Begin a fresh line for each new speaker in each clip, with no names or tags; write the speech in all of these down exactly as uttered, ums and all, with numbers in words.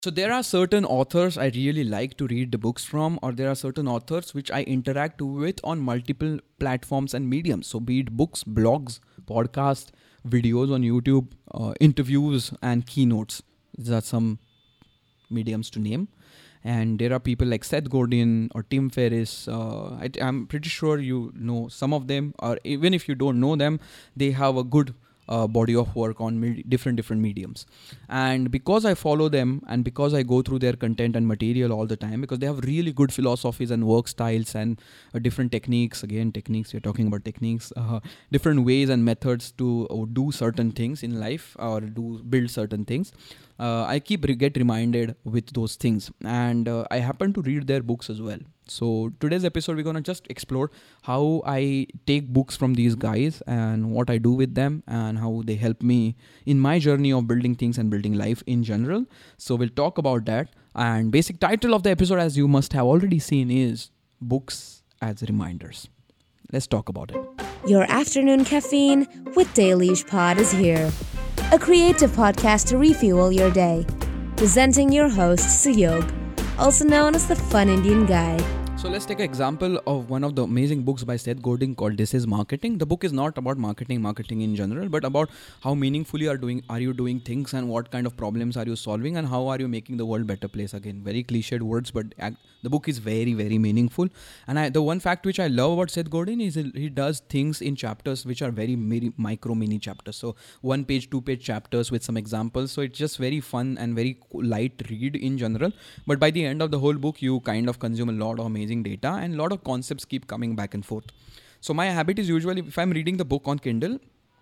So there are certain authors I really like to read the books from, or there are certain authors which I interact with on multiple platforms and mediums. So be it books, blogs, podcasts, videos on YouTube, uh, interviews, and keynotes. These are some mediums to name. And there are people like Seth Godin or Tim Ferriss. Uh, I, I'm pretty sure you know some of them, or even if you don't know them, they have a good uh, body of work on med- different different mediums. And because I follow them and because I go through their content and material all the time, because they have really good philosophies and work styles and uh, different techniques. Again, techniques. We're talking about techniques, uh, different ways and methods to uh, do certain things in life or do build certain things. Uh, I keep re- get reminded with those things, and uh, I happen to read their books as well. So today's episode, we're gonna just explore how I take books from these guys and what I do with them and how they help me in my journey of building things and building life in general. So we'll talk about that. And basic title of the episode, as you must have already seen, is Books as Reminders. Let's talk about it.
Your afternoon caffeine with Dailysh Pod is here. A creative podcast to refuel your day. Presenting your host, Suyog, also known as the Fun Indian Guy.
So let's take an example of one of the amazing books by Seth Godin called This Is Marketing. The book is not about marketing, marketing in general, but about how meaningfully are doing are you doing things and what kind of problems are you solving and how are you making the world better place. Again, very cliched words, but the book is very, very meaningful. And I, the one fact which I love about Seth Godin is he does things in chapters which are very mini, micro mini chapters. So one page, two page chapters with some examples. So it's just very fun and very light read in general. But by the end of the whole book, you kind of consume a lot of amazing data and a lot of concepts keep coming back and forth. So my habit is usually, if I'm reading the book on Kindle,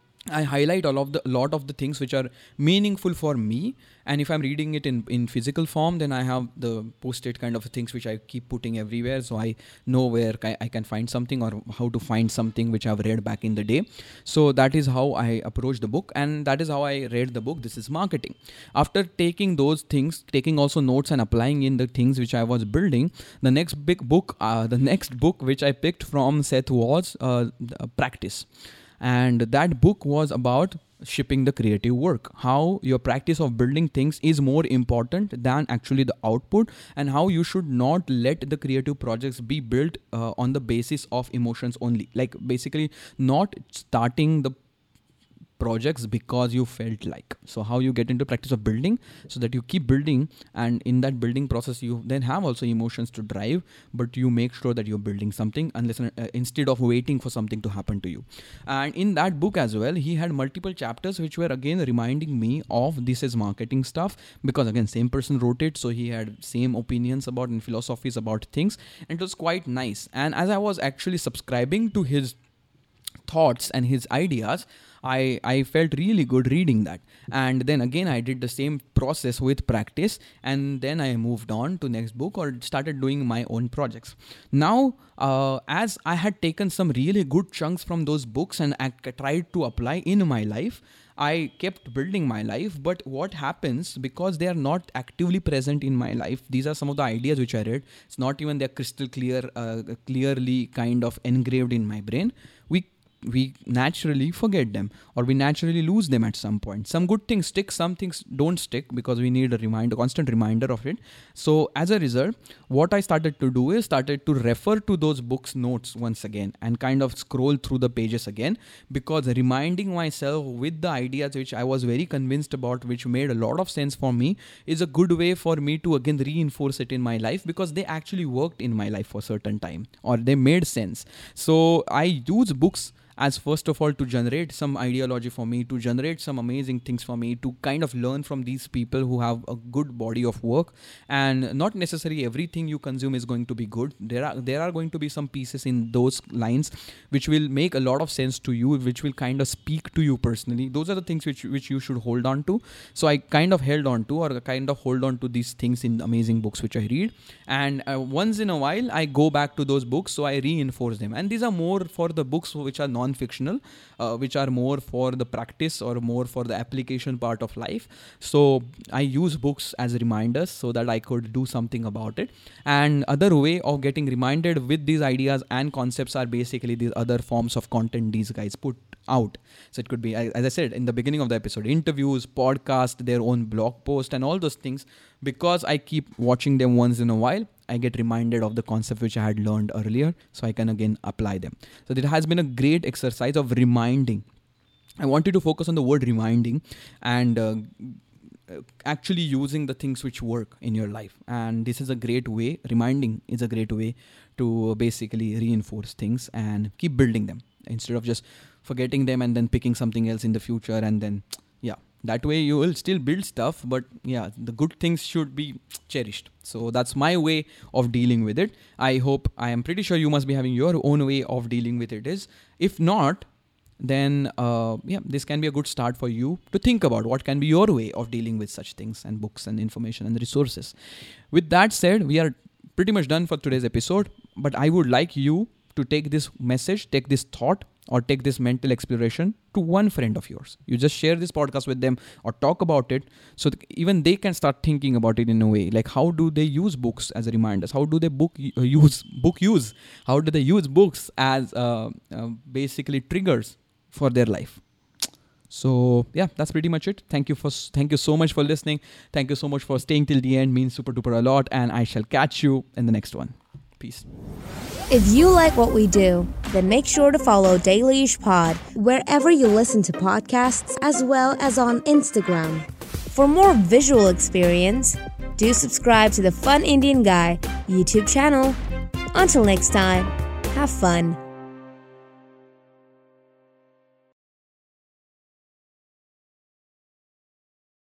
I highlight all of the lot of the things which are meaningful for me, and if I'm reading it in, in physical form, then I have the post-it kind of things which I keep putting everywhere, so I know where I can find something or how to find something which I've read back in the day. So that is how I approach the book, and that is how I read the book. This is marketing. After taking those things, taking also notes and applying in the things which I was building, the next big book, uh, the next book which I picked from Seth was uh, Practice. And that book was about shipping the creative work, how your practice of building things is more important than actually the output, and how you should not let the creative projects be built uh, on the basis of emotions only. Like basically not starting the projects because you felt like. So how you get into practice of building so that you keep building, and in that building process you then have also emotions to drive, but you make sure that you're building something unless uh, instead of waiting for something to happen to you. And in that book as well, he had multiple chapters which were again reminding me of This Is Marketing stuff, because again same person wrote it, so he had same opinions about and philosophies about things, and it was quite nice. And as I was actually subscribing to his thoughts and his ideas, I, I felt really good reading that. And then again, I did the same process with Practice, and then I moved on to next book or started doing my own projects. Now, uh, as I had taken some really good chunks from those books and I tried to apply in my life, I kept building my life. But what happens, because they are not actively present in my life, these are some of the ideas which I read, it's not even they're crystal clear, uh, clearly kind of engraved in my brain, we we naturally forget them, or we naturally lose them at some point. Some good things stick, some things don't stick, because we need a reminder, constant reminder of it. So as a result, what I started to do is started to refer to those books notes once again and kind of scroll through the pages again, because reminding myself with the ideas which I was very convinced about, which made a lot of sense for me, is a good way for me to again reinforce it in my life, because they actually worked in my life for a certain time, or they made sense. So I use books as first of all to generate some ideology for me, to generate some amazing things for me, to kind of learn from these people who have a good body of work. And not necessarily everything you consume is going to be good. There are there are going to be some pieces in those lines which will make a lot of sense to you, which will kind of speak to you personally. Those are the things which which you should hold on to. So I kind of held on to, or kind of hold on to these things in amazing books which I read. And uh, once in a while I go back to those books, so I reinforce them. And these are more for the books which are non non-fictional, uh, which are more for the practice or more for the application part of life. So I use books as reminders so that I could do something about it. And other way of getting reminded with these ideas and concepts are basically these other forms of content these guys put out. So it could be, as I said in the beginning of the episode, interviews, podcast, their own blog post and all those things. Because I keep watching them once in a while, I get reminded of the concept which I had learned earlier, so I can again apply them. So it has been a great exercise of reminding. I wanted to focus on the word reminding and uh, actually using the things which work in your life. And this is a great way, reminding is a great way to basically reinforce things and keep building them instead of just forgetting them and then picking something else in the future. And then, yeah, that way you will still build stuff, but yeah, the good things should be cherished. So that's my way of dealing with it. I hope, I am pretty sure you must be having your own way of dealing with it is. If not, then uh, yeah, this can be a good start for you to think about what can be your way of dealing with such things and books and information and resources. With that said, we are pretty much done for today's episode, but I would like you to take this message, take this thought, or take this mental exploration to one friend of yours. You just share this podcast with them or talk about it so that even they can start thinking about it in a way. Like, how do they use books as reminders? How do they book uh, use book use? How do they use books as uh, uh, basically triggers for their life? So yeah, that's pretty much it. Thank you for thank you so much for listening. Thank you so much for staying till the end. Means super duper a lot. And I shall catch you in the next one. Peace.
If you like what we do, then make sure to follow Dailyish Pod wherever you listen to podcasts, as well as on Instagram. For more visual experience, do subscribe to the Fun Indian Guy YouTube channel. Until next time, have fun.